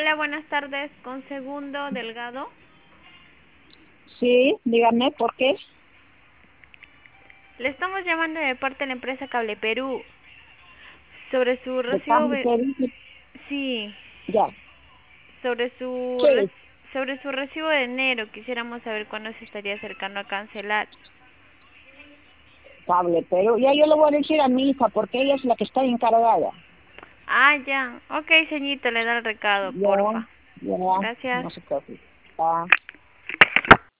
Hola, buenas tardes, con Segundo Delgado. Sí, dígame, ¿por qué? Le estamos llamando de parte de la empresa Cable Perú sobre su De recibo. cambio que dice, Sí, ya. sobre su ¿Qué? sobre su recibo de enero. Quisiéramos saber cuándo se estaría acercando a cancelar. Cable, pero ya yo le voy a decir a mi hija, porque ella es la que está encargada. Ah, ya. Ok, señorito, le da el recado, Ya, porfa. ya, Gracias. no se preocupe. Ya.